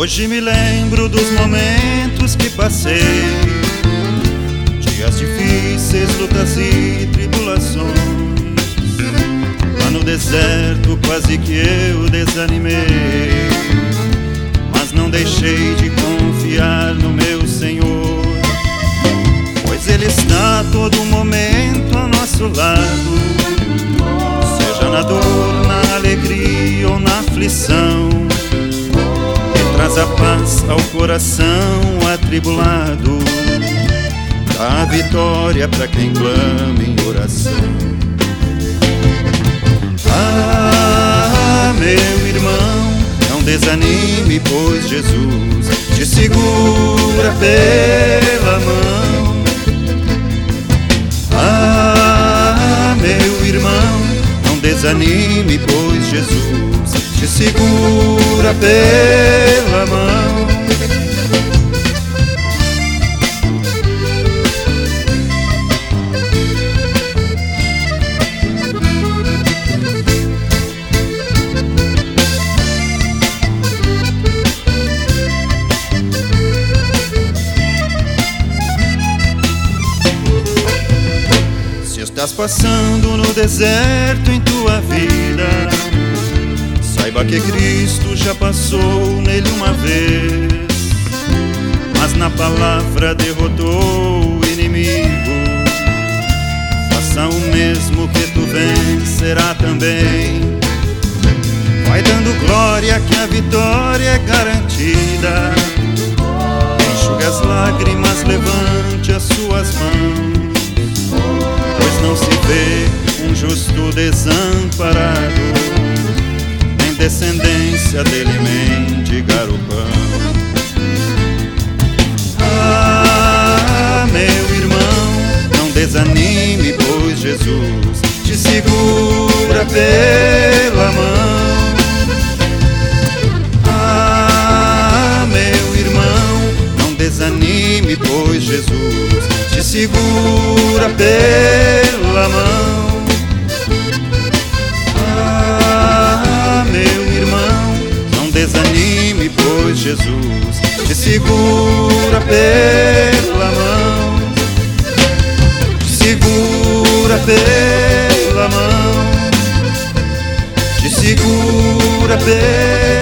Hoje me lembro dos momentos que passei, dias difíceis, lutas e tribulações. Lá no deserto quase que eu desanimei, mas não deixei de confiar no meu Senhor, pois Ele está a todo momento ao nosso lado, seja na dor, na alegria ou na aflição. Traz a paz ao coração atribulado, dá a vitória para quem clama em oração. Ah, meu irmão, não desanime, pois Jesus te segura pela mão. Ah, meu irmão, não desanime, pois Jesus te segura pela mão. Se estás passando no deserto em tua vida, saiba que Cristo já passou nele uma vez, mas na palavra derrotou o inimigo. Faça o mesmo que tu vencerá também. Vai dando glória que a vitória é garantida. Enxugue as lágrimas, levante as suas mãos, pois não se vê um justo desamparado, descendência dele mendigar o pão. Ah, meu irmão, não desanime, pois Jesus te segura pela mão. Ah, meu irmão, não desanime, pois Jesus te segura pela mão. Desanime, pois Jesus te segura pela mão, te segura pela mão, te segura pela mão.